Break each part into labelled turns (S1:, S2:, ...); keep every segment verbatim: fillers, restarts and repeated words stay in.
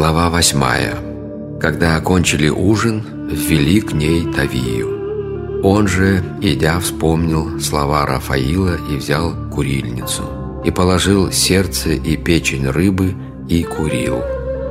S1: Глава восьмая. Когда окончили ужин, ввели к ней Тавию. Он же, идя, вспомнил слова Рафаила и взял курильницу, и положил сердце и печень рыбы, и курил.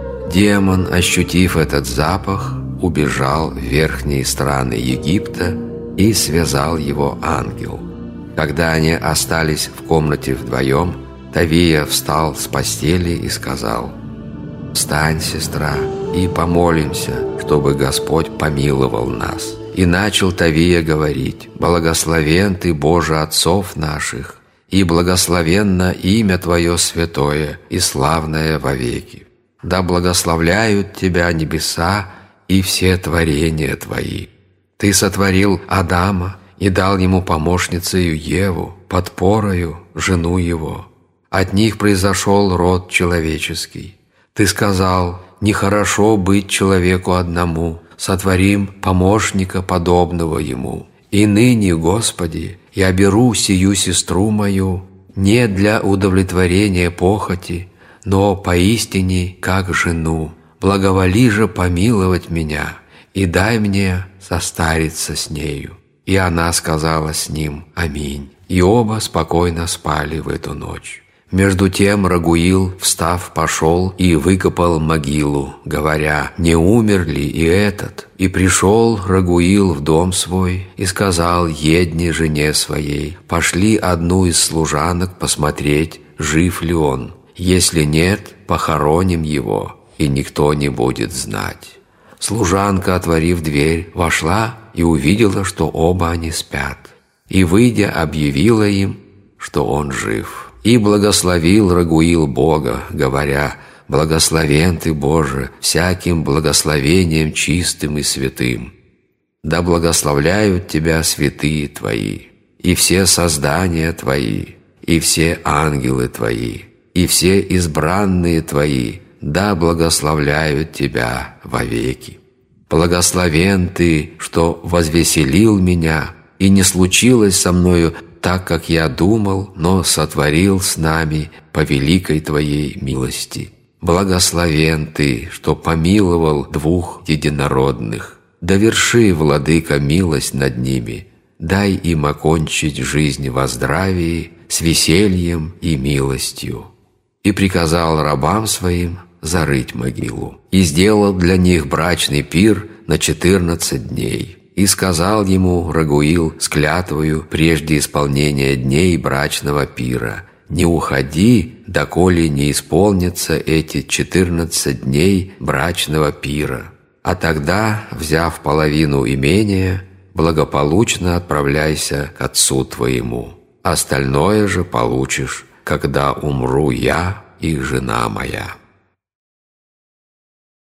S1: Демон, ощутив этот запах, убежал в верхние страны Египта, и связал его ангел. Когда они остались в комнате вдвоем, Тавия встал с постели и сказал: «Встань, сестра, и помолимся, чтобы Господь помиловал нас». И начал Тавия говорить: «Благословен Ты, Боже отцов наших, и благословенно имя Твое святое и славное вовеки. Да благословляют Тебя небеса и все творения Твои. Ты сотворил Адама и дал ему помощницею Еву, подпорою жену его. От них произошел род человеческий. Ты сказал: нехорошо быть человеку одному, сотворим помощника, подобного ему. И ныне, Господи, я беру сию сестру мою не для удовлетворения похоти, но поистине как жену. Благоволи же помиловать меня, и дай мне состариться с нею». И она сказала с ним: «Аминь». И оба спокойно спали в эту ночь. Между тем Рагуил, встав, пошел и выкопал могилу, говоря: «Не умер ли и этот?» И пришел Рагуил в дом свой и сказал Едне, жене своей: «Пошли одну из служанок посмотреть, жив ли он. Если нет, похороним его, и никто не будет знать». Служанка, отворив дверь, вошла и увидела, что оба они спят. И, выйдя, объявила им, что он жив. И благословил Рагуил Бога, говоря: «Благословен Ты, Боже, всяким благословением чистым и святым. Да благословляют Тебя святые Твои, и все создания Твои, и все ангелы Твои, и все избранные Твои, да благословляют Тебя вовеки. Благословен Ты, что возвеселил меня, и не случилось со мною так, как я думал, но сотворил с нами по великой Твоей милости. Благословен Ты, что помиловал двух единородных. Доверши, Владыка, милость над ними, дай им окончить жизнь во здравии, с весельем и милостью». И приказал рабам своим зарыть могилу, и сделал для них брачный пир на четырнадцать дней. И сказал ему Рагуил с клятвою прежде исполнения дней брачного пира: «Не уходи, доколе не исполнятся эти четырнадцать дней брачного пира. А тогда, взяв половину имения, благополучно отправляйся к отцу твоему. Остальное же получишь, когда умру я и жена моя».